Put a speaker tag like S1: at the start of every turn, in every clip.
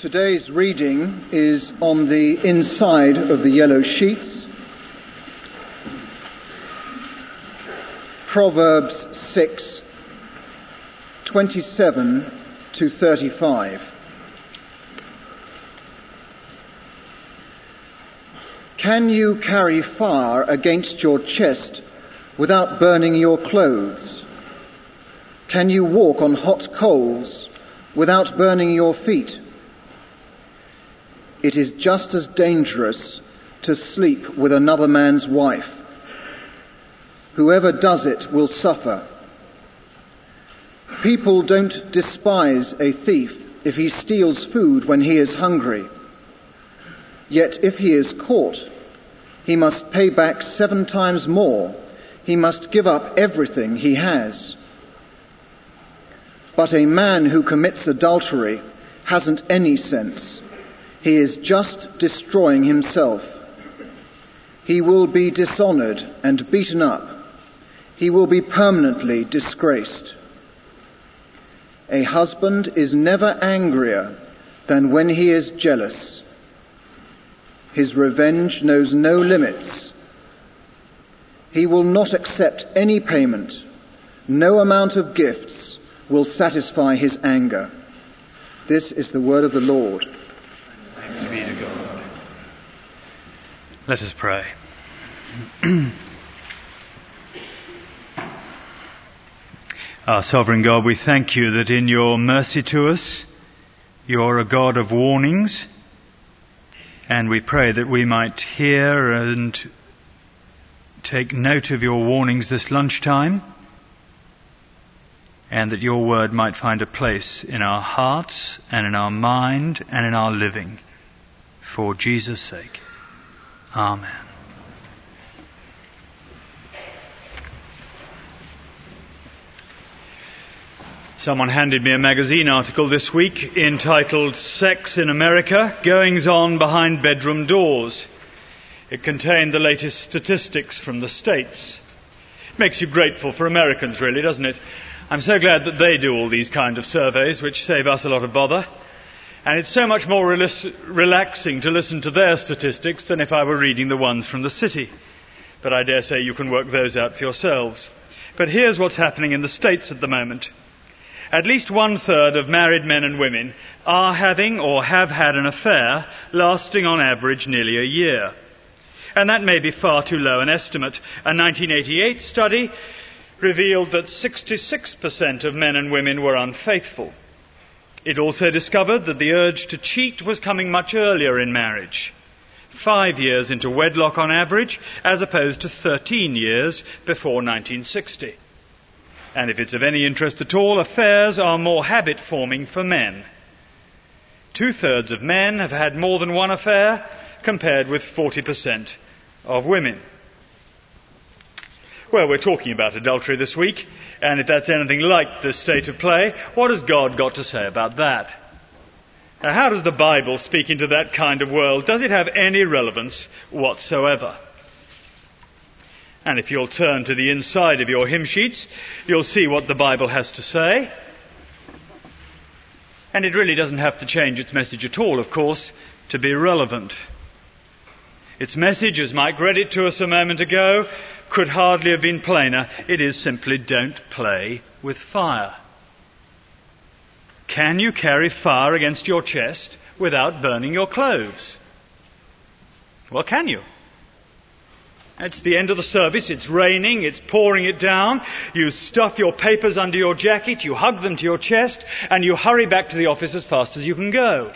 S1: Today's reading is on the inside of the yellow sheets. Proverbs 6:27 to 35. Can you carry fire against your chest without burning your clothes? Can you walk on hot coals without burning your feet? It is just as dangerous to sleep with another man's wife. Whoever does it will suffer. People don't despise a thief if he steals food when he is hungry. Yet if he is caught, he must pay back 7 times more. He must give up everything he has. But a man who commits adultery hasn't any sense. He is just destroying himself. He will be dishonored and beaten up. He will be permanently disgraced. A husband is never angrier than when he is jealous. His revenge knows no limits. He will not accept any payment. No amount of gifts will satisfy his anger. This is the word of the Lord.
S2: Thanks be to God. Let us pray. Our sovereign God, we thank you that in your mercy to us, you are a God of warnings, and we pray that we might hear and take note of your warnings this lunchtime, and that your word might find a place in our hearts and in our mind and in our living. For Jesus' sake. Amen. Someone handed me a magazine article this week entitled Sex in America, Goings On Behind Bedroom Doors. It contained the latest statistics from the States. It makes you grateful for Americans, really, doesn't it? I'm so glad that they do all these kind of surveys, which save us a lot of bother. And it's so much more relaxing to listen to their statistics than if I were reading the ones from the city. But I dare say you can work those out for yourselves. But here's what's happening in the States at the moment. At least 1/3 of married men and women are having or have had an affair lasting on average nearly a year. And that may be far too low an estimate. A 1988 study revealed that 66% of men and women were unfaithful. It also discovered that the urge to cheat was coming much earlier in marriage, 5 years into wedlock on average, as opposed to 13 years before 1960. And if it's of any interest at all, affairs are more habit-forming for men. 2/3 of men have had more than one affair, compared with 40% of women. Well, we're talking about adultery this week, and if that's anything like the state of play, what has God got to say about that? Now, how does the Bible speak into that kind of world? Does it have any relevance whatsoever? And if you'll turn to the inside of your hymn sheets, you'll see what the Bible has to say. And it really doesn't have to change its message at all, of course, to be relevant. Its message, as Mike read it to us a moment ago, could hardly have been plainer. It is simply, don't play with fire. Can you carry fire against your chest without burning your clothes? Well, can you? It's the end of the service, it's raining, it's pouring it down. You stuff your papers under your jacket, you hug them to your chest, and you hurry back to the office as fast as you can go.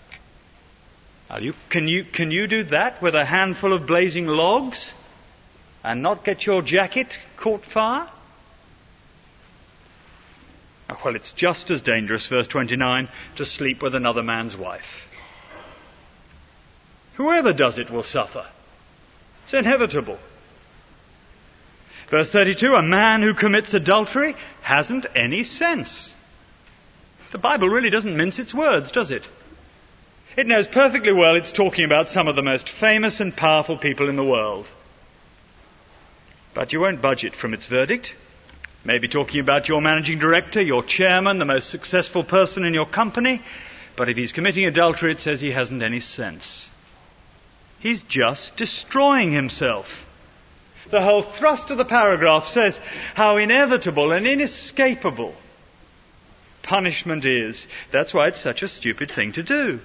S2: Can you do that with a handful of blazing logs and not get your jacket caught fire? Well, it's just as dangerous, verse 29, to sleep with another man's wife. Whoever does it will suffer. It's inevitable. Verse 32, a man who commits adultery hasn't any sense. The Bible really doesn't mince its words, does it? It knows perfectly well it's talking about some of the most famous and powerful people in the world. But you won't budge it from its verdict. Maybe talking about your managing director, your chairman, the most successful person in your company, But if he's committing adultery, it says he hasn't any sense. He's just destroying himself. The whole thrust of the paragraph says how inevitable and inescapable punishment is. That's why it's such a stupid thing to do.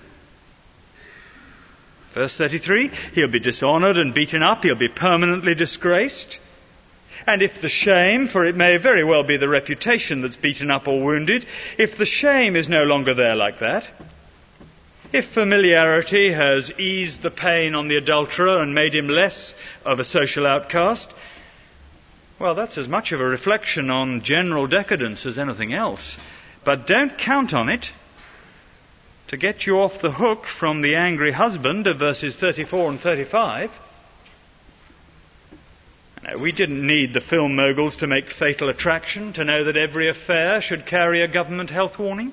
S2: Verse 33, he'll be dishonored and beaten up, he'll be permanently disgraced. And if the shame, for it may very well be the reputation that's beaten up or wounded, if the shame is no longer there like that, if familiarity has eased the pain on the adulterer and made him less of a social outcast, well, that's as much of a reflection on general decadence as anything else. But don't count on it to get you off the hook from the angry husband of verses 34 and 35. We didn't need the film moguls to make Fatal Attraction to know that every affair should carry a government health warning.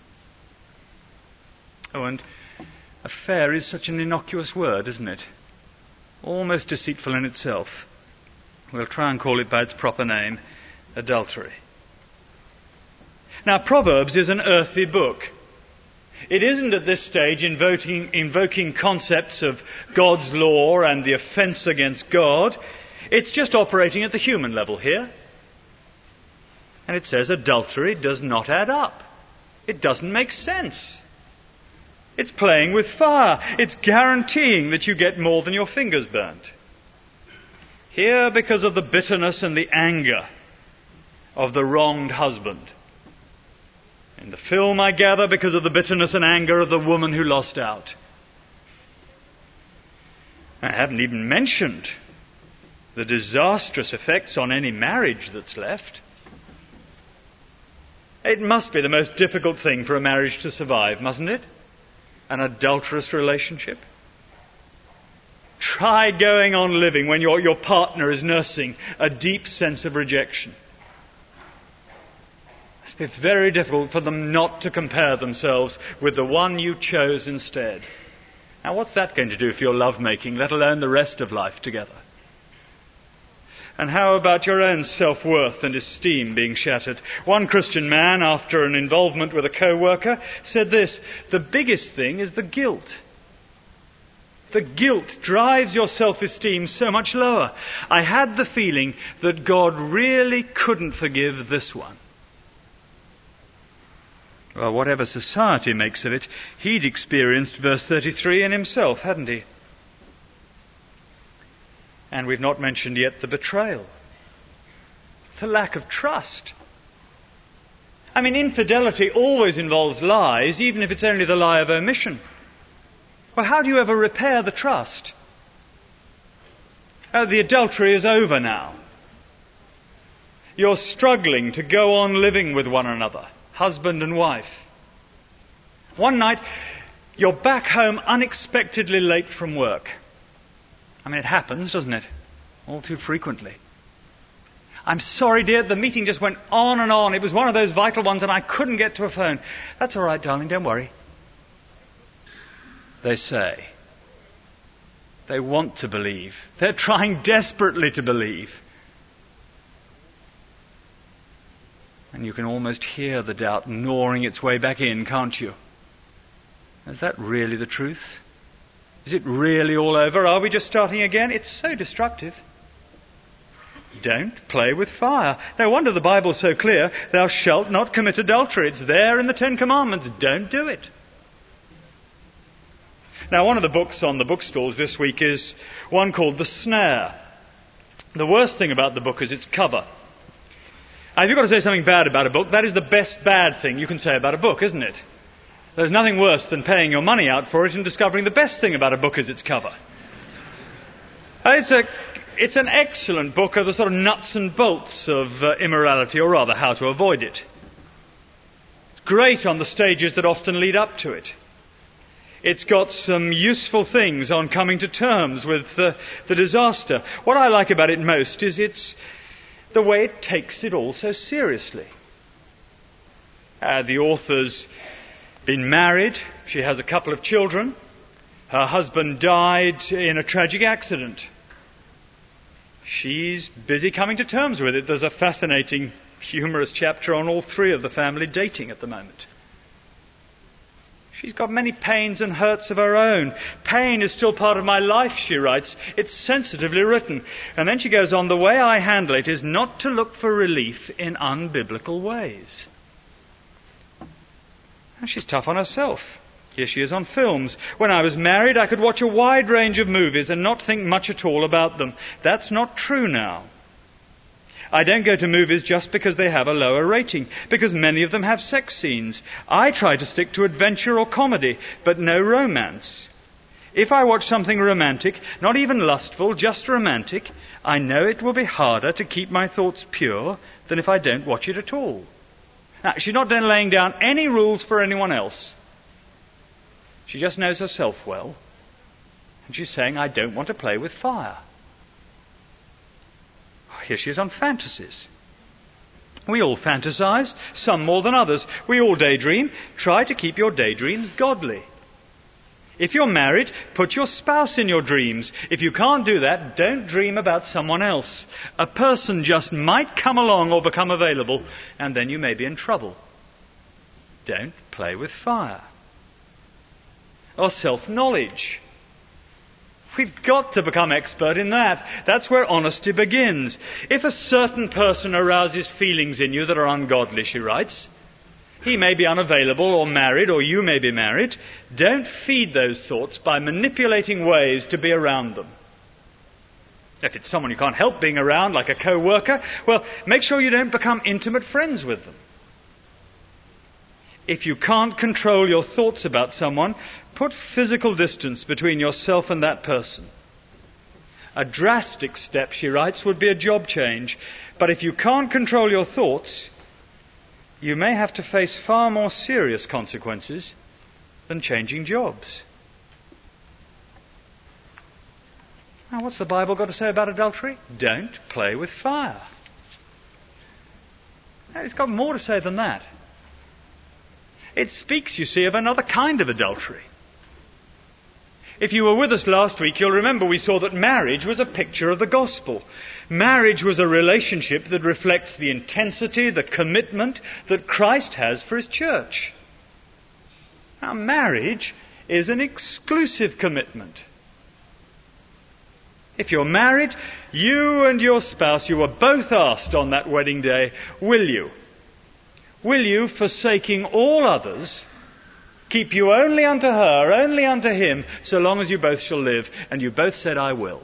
S2: Oh, and affair is such an innocuous word, isn't it? Almost deceitful in itself. We'll try and call it by its proper name, adultery. Now, Proverbs is an earthy book. It isn't at this stage invoking concepts of God's law and the offence against God. It's just operating at the human level here. And it says adultery does not add up. It doesn't make sense. It's playing with fire. It's guaranteeing that you get more than your fingers burnt. Here, because of the bitterness and the anger of the wronged husband. In the film, I gather, because of the bitterness and anger of the woman who lost out. I haven't even mentioned the disastrous effects on any marriage that's left. It must be the most difficult thing for a marriage to survive, mustn't it? An adulterous relationship. Try going on living when your partner is nursing a deep sense of rejection. It must be very difficult for them not to compare themselves with the one you chose instead. Now, what's that going to do for your lovemaking, let alone the rest of life together? And how about your own self-worth and esteem being shattered? One Christian man, after an involvement with a co-worker, said this: the biggest thing is the guilt. The guilt drives your self-esteem so much lower. I had the feeling that God really couldn't forgive this one. Well, whatever society makes of it, he'd experienced verse 33 in himself, hadn't he? And we've not mentioned yet the betrayal. The lack of trust. I mean, infidelity always involves lies, even if it's only the lie of omission. Well, how do you ever repair the trust? The adultery is over now. You're struggling to go on living with one another, husband and wife. One night, you're back home unexpectedly late from work. I mean, it happens, doesn't it? All too frequently. I'm sorry, dear, the meeting just went on and on. It was one of those vital ones and I couldn't get to a phone. That's all right, darling, don't worry. They say. They want to believe. They're trying desperately to believe. And you can almost hear the doubt gnawing its way back in, can't you? Is that really the truth? Is it really all over? Are we just starting again? It's so destructive. Don't play with fire. No wonder the Bible's so clear. Thou shalt not commit adultery. It's there in the Ten Commandments. Don't do it. Now, one of the books on the bookstores this week is one called The Snare. The worst thing about the book is its cover. Now, if you've got to say something bad about a book, that is the best bad thing you can say about a book, isn't it? There's nothing worse than paying your money out for it and discovering the best thing about a book is its cover. It's an excellent book of the sort of nuts and bolts of immorality, or rather how to avoid it. It's great on the stages that often lead up to it. It's got some useful things on coming to terms with the disaster. What I like about it most is it's the way it takes it all so seriously. The author's been married. She has a couple of children. Her husband died in a tragic accident. She's busy coming to terms with it. There's a fascinating, humorous chapter on all three of the family dating at the moment. She's got many pains and hurts of her own. Pain is still part of my life, she writes. It's sensitively written. And then she goes on, the way I handle it is not to look for relief in unbiblical ways. And she's tough on herself. Here she is on films. When I was married, I could watch a wide range of movies and not think much at all about them. That's not true now. I don't go to movies just because they have a lower rating, because many of them have sex scenes. I try to stick to adventure or comedy, but no romance. If I watch something romantic, not even lustful, just romantic, I know it will be harder to keep my thoughts pure than if I don't watch it at all. Now, she's not then laying down any rules for anyone else. She just knows herself well. And she's saying, I don't want to play with fire. Here she is on fantasies. We all fantasize, some more than others. We all daydream. Try to keep your daydreams godly. If you're married, put your spouse in your dreams. If you can't do that, don't dream about someone else. A person just might come along or become available, and then you may be in trouble. Don't play with fire. Or self-knowledge. We've got to become expert in that. That's where honesty begins. If a certain person arouses feelings in you that are ungodly, she writes, he may be unavailable or married, or you may be married. Don't feed those thoughts by manipulating ways to be around them. If it's someone you can't help being around, like a co-worker, well, make sure you don't become intimate friends with them. If you can't control your thoughts about someone, put physical distance between yourself and that person. A drastic step, she writes, would be a job change. But if you can't control your thoughts, you may have to face far more serious consequences than changing jobs. Now, what's the Bible got to say about adultery? Don't play with fire. Now, it's got more to say than that. It speaks, you see, of another kind of adultery. If you were with us last week, you'll remember we saw that marriage was a picture of the gospel. Marriage was a relationship that reflects the intensity, the commitment that Christ has for his church. Now, marriage is an exclusive commitment. If you're married, you and your spouse, you were both asked on that wedding day, will you? Will you, forsaking all others, keep you only unto her, only unto him, so long as you both shall live? And you both said, I will.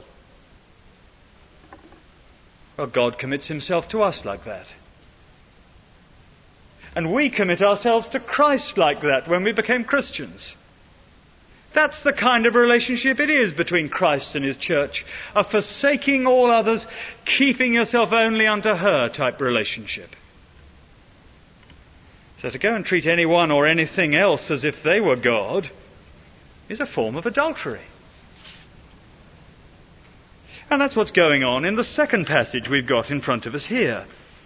S2: Well, God commits himself to us like that. And we commit ourselves to Christ like that when we became Christians. That's the kind of relationship it is between Christ and his church. A forsaking all others, keeping yourself only unto her type relationship. So to go and treat anyone or anything else as if they were God is a form of adultery. And that's what's going on in the second passage we've got in front of us here.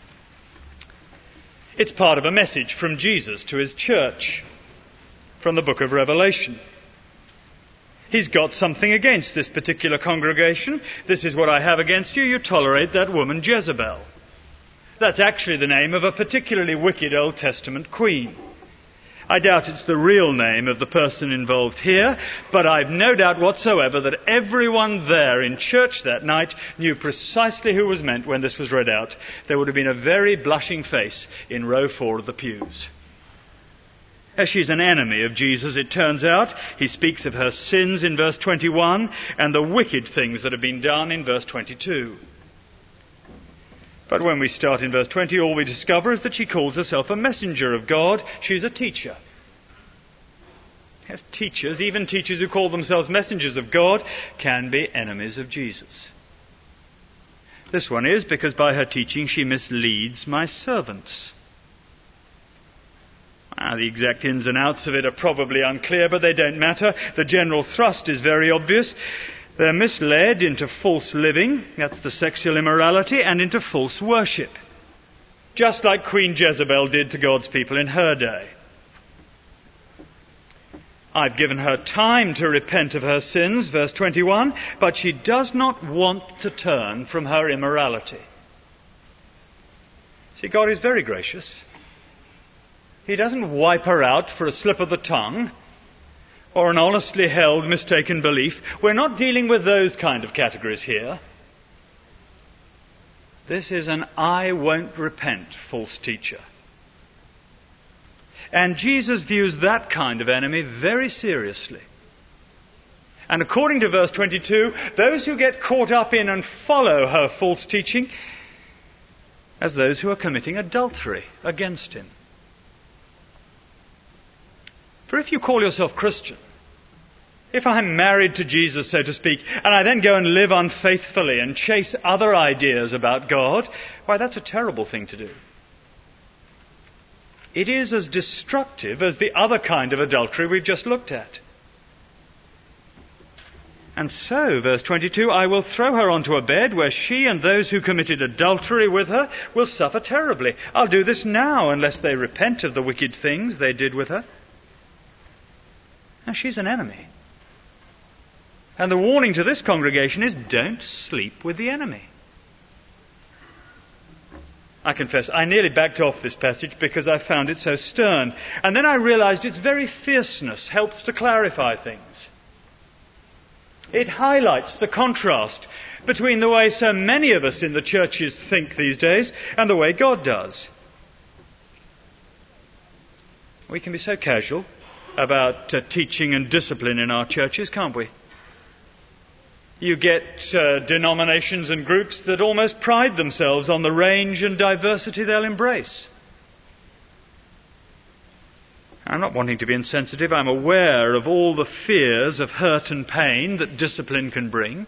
S2: It's part of a message from Jesus to his church from the book of Revelation. He's got something against this particular congregation. This is what I have against you. You tolerate that woman Jezebel. That's actually the name of a particularly wicked Old Testament queen. I doubt it's the real name of the person involved here, but I've no doubt whatsoever that everyone there in church that night knew precisely who was meant when this was read out. There would have been a very blushing face in row 4 of the pews. She's an enemy of Jesus, it turns out. He speaks of her sins in verse 21 and the wicked things that have been done in verse 22. But when we start in verse 20, all we discover is that she calls herself a messenger of God. She's a teacher. Yes, teachers, even teachers who call themselves messengers of God, can be enemies of Jesus. This one is because by her teaching she misleads my servants. The exact ins and outs of it are probably unclear, but they don't matter. The general thrust is very obvious. They're misled into false living, that's the sexual immorality, and into false worship. Just like Queen Jezebel did to God's people in her day. I've given her time to repent of her sins, verse 21, but she does not want to turn from her immorality. See, God is very gracious. He doesn't wipe her out for a slip of the tongue. or an honestly held mistaken belief. We're not dealing with those kind of categories here. This is an I won't repent false teacher. And Jesus views that kind of enemy very seriously. And according to verse 22, those who get caught up in and follow her false teaching as those who are committing adultery against him. For if you call yourself Christian, if I'm married to Jesus, so to speak, and I then go and live unfaithfully and chase other ideas about God, why, that's a terrible thing to do. It is as destructive as the other kind of adultery we've just looked at. And so, verse 22, I will throw her onto a bed where she and those who committed adultery with her will suffer terribly. I'll do this now unless they repent of the wicked things they did with her. Now, she's an enemy. And the warning to this congregation is, don't sleep with the enemy. I confess, I nearly backed off this passage because I found it so stern. And then I realized its very fierceness helps to clarify things. It highlights the contrast between the way so many of us in the churches think these days and the way God does. We can be so casual about teaching and discipline in our churches, can't we? You get denominations and groups that almost pride themselves on the range and diversity they'll embrace. I'm not wanting to be insensitive. I'm aware of all the fears of hurt and pain that discipline can bring.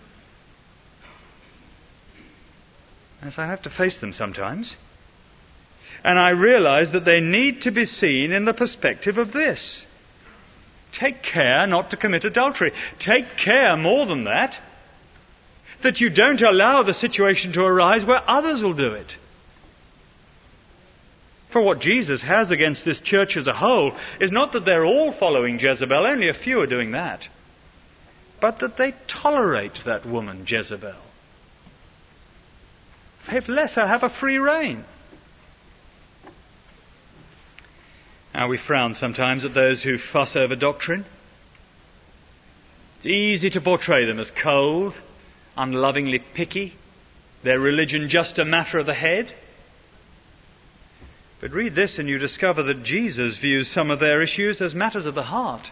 S2: As I have to face them sometimes. And I realize that they need to be seen in the perspective of this. Take care not to commit adultery. Take care more than that you don't allow the situation to arise where others will do it. For what Jesus has against this church as a whole is not that they're all following Jezebel, only a few are doing that, but that they tolerate that woman, Jezebel. They've let her have a free rein. Now, we frown sometimes at those who fuss over doctrine. It's easy to portray them as cold, unlovingly picky, their religion just a matter of the head. But read this and you discover that Jesus views some of their issues as matters of the heart.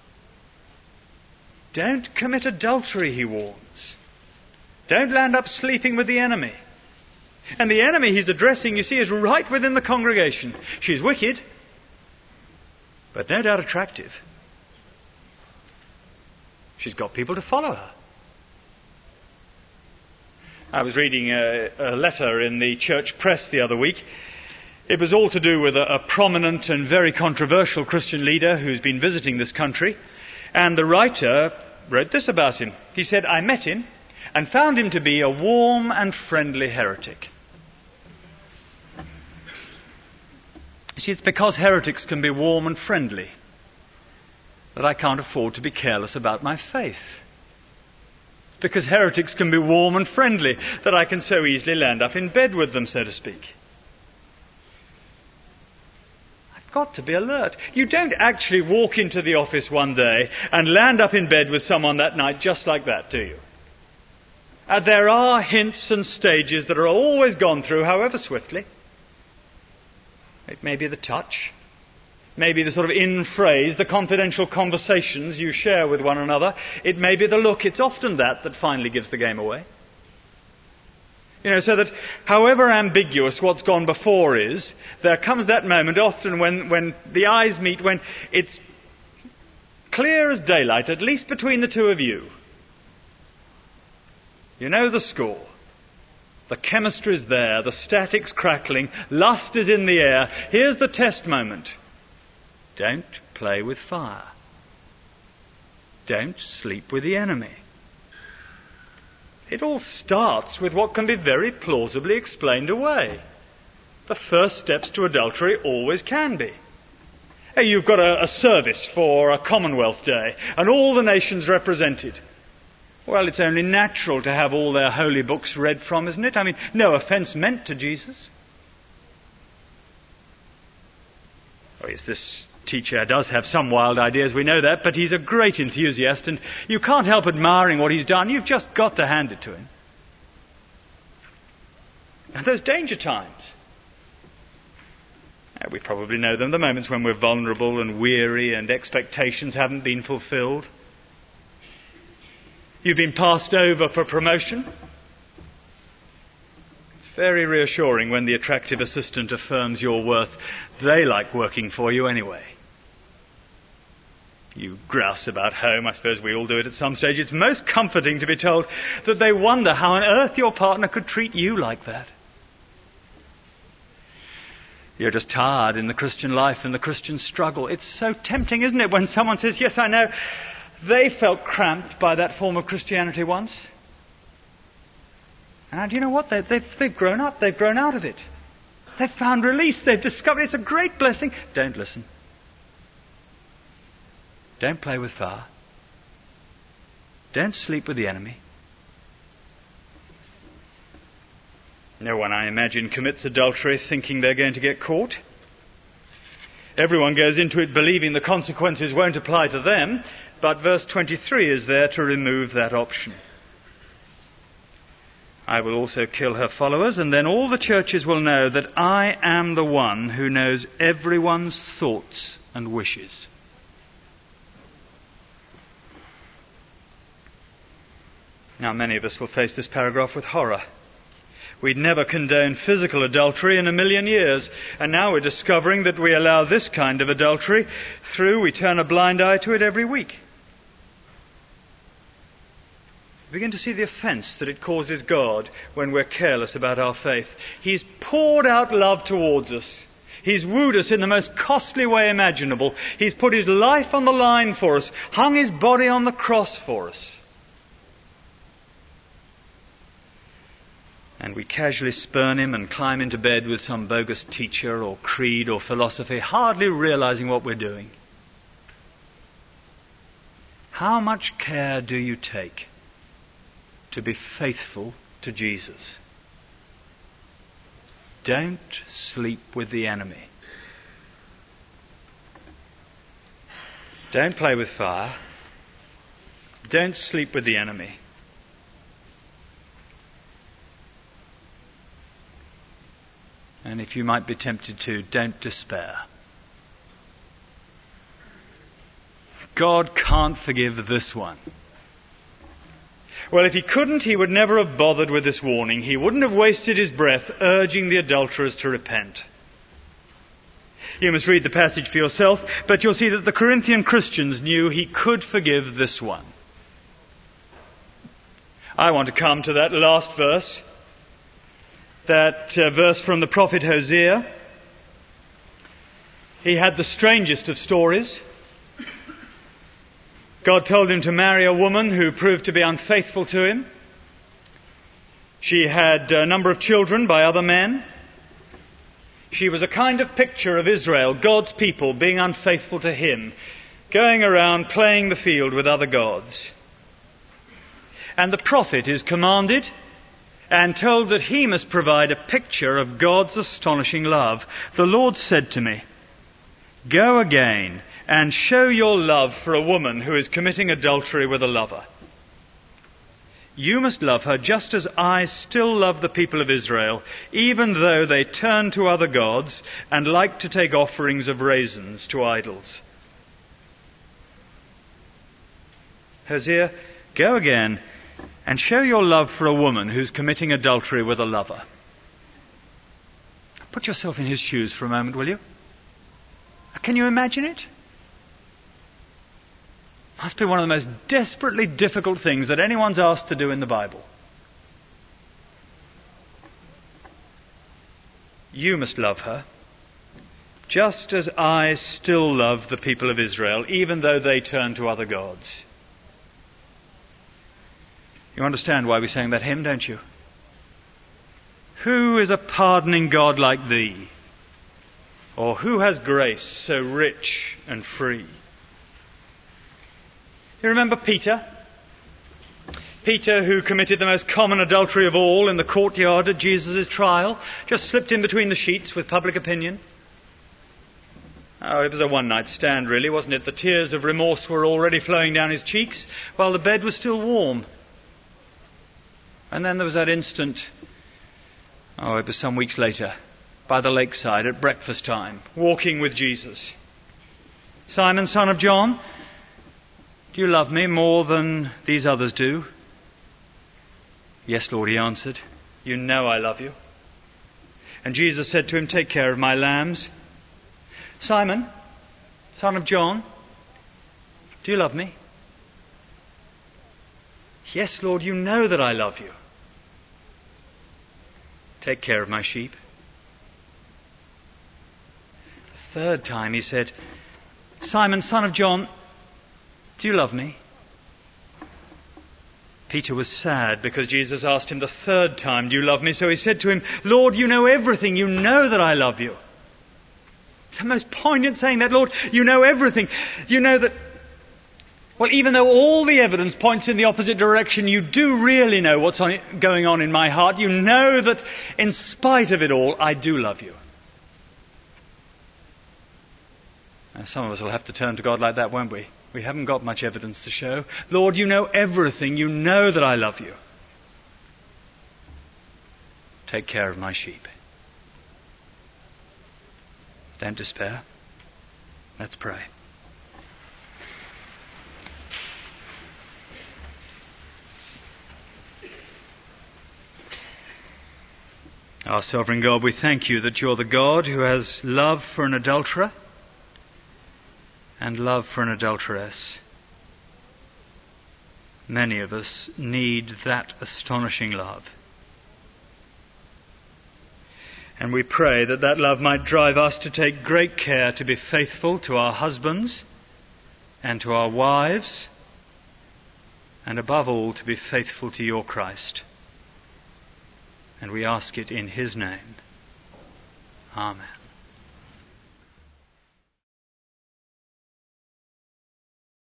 S2: Don't commit adultery, he warns. Don't land up sleeping with the enemy. And the enemy he's addressing, you see, is right within the congregation. She's wicked, but no doubt attractive. She's got people to follow her. I was reading a letter in the church press the other week. It was all to do with a prominent and very controversial Christian leader who's been visiting this country. And the writer wrote this about him. He said, I met him and found him to be a warm and friendly heretic. See, it's because heretics can be warm and friendly that I can't afford to be careless about my faith. Because heretics can be warm and friendly that I can so easily land up in bed with them, so to speak. I've got to be alert. You don't actually walk into the office one day and land up in bed with someone that night just like that, do you? There are hints and stages that are always gone through, however swiftly. It may be the touch. Maybe the sort of in-phrase, the confidential conversations you share with one another. It may be the look. It's often that finally gives the game away. So that however ambiguous what's gone before is, there comes that moment often when the eyes meet, when it's clear as daylight, at least between the two of you. You know the score. The chemistry's there, the static's crackling, lust is in the air. Here's the test moment. Don't play with fire. Don't sleep with the enemy. It all starts with what can be very plausibly explained away. The first steps to adultery always can be. Hey, you've got a service for a Commonwealth Day and all the nations represented. Well, it's only natural to have all their holy books read from, isn't it? I mean, no offence meant to Jesus. Or is this teacher does have some wild ideas, we know that, but he's a great enthusiast, and you can't help admiring what he's done. You've just got to hand it to him. And there's danger times. We probably know them, the moments when we're vulnerable and weary and expectations haven't been fulfilled. You've been passed over for promotion. It's very reassuring when the attractive assistant affirms your worth. They like working for you anyway. You grouse about home, I suppose we all do it at some stage. It's most comforting to be told that they wonder how on earth your partner could treat you like that. You're just tired in the Christian life and the Christian struggle. It's so tempting, isn't it, when someone says, yes, I know, they felt cramped by that form of Christianity once. And do you know what? They've grown up. They've grown out of it. They've found release. They've discovered it's a great blessing. Don't listen. Don't play with fire. Don't sleep with the enemy. No one, I imagine, commits adultery thinking they're going to get caught. Everyone goes into it believing the consequences won't apply to them, but verse 23 is there to remove that option. I will also kill her followers, and then all the churches will know that I am the one who knows everyone's thoughts and wishes. Now, many of us will face this paragraph with horror. We'd never condone physical adultery in a million years, and now we're discovering that we allow this kind of adultery through. We turn a blind eye to it every week. We begin to see the offence that it causes God when we're careless about our faith. He's poured out love towards us. He's wooed us in the most costly way imaginable. He's put his life on the line for us, hung his body on the cross for us. And we casually spurn him and climb into bed with some bogus teacher or creed or philosophy, hardly realizing what we're doing. How much care do you take to be faithful to Jesus? Don't sleep with the enemy. Don't play with fire. Don't sleep with the enemy. And if you might be tempted to, don't despair. God can't forgive this one. Well, if he couldn't, he would never have bothered with this warning. He wouldn't have wasted his breath urging the adulterers to repent. You must read the passage for yourself, but you'll see that the Corinthian Christians knew he could forgive this one. I want to come to that last verse. That verse from the prophet Hosea. He had the strangest of stories. God told him to marry a woman who proved to be unfaithful to him. She had a number of children by other men. She was a kind of picture of Israel, God's people, being unfaithful to him, going around playing the field with other gods. And the prophet is commanded and told that he must provide a picture of God's astonishing love. The Lord said to me, "Go again and show your love for a woman who is committing adultery with a lover. You must love her just as I still love the people of Israel, even though they turn to other gods and like to take offerings of raisins to idols." Hosea, go again and show your love for a woman who's committing adultery with a lover. Put yourself in his shoes for a moment, will you? Can you imagine it? Must be one of the most desperately difficult things that anyone's asked to do in the Bible. You must love her, just as I still love the people of Israel, even though they turn to other gods. You understand why we sang that hymn, don't you? Who is a pardoning God like thee? Or who has grace so rich and free? You remember Peter? Peter, who committed the most common adultery of all in the courtyard at Jesus' trial, just slipped in between the sheets with public opinion. Oh, it was a one-night stand, really, wasn't it? The tears of remorse were already flowing down his cheeks, while the bed was still warm. And then there was that instant, it was some weeks later, by the lakeside at breakfast time, walking with Jesus. "Simon, son of John, do you love me more than these others do?" "Yes, Lord," he answered. "You know I love you." And Jesus said to him, "Take care of my lambs." "Simon, son of John, do you love me?" "Yes, Lord, you know that I love you." "Take care of my sheep." The third time he said, "Simon, son of John, do you love me?" Peter was sad because Jesus asked him the third time, "Do you love me?" So he said to him, "Lord, you know everything. You know that I love you." It's the most poignant saying that, Lord, you know everything. You know that, even though all the evidence points in the opposite direction, you do really know what's going on in my heart. You know that in spite of it all, I do love you. Now, some of us will have to turn to God like that, won't we? We haven't got much evidence to show. Lord, you know everything. You know that I love you. Take care of my sheep. Don't despair. Let's pray. Our sovereign God, we thank you that you're the God who has love for an adulterer and love for an adulteress. Many of us need that astonishing love. And we pray that that love might drive us to take great care to be faithful to our husbands and to our wives, and above all to be faithful to your Christ. And we ask it in his name. Amen.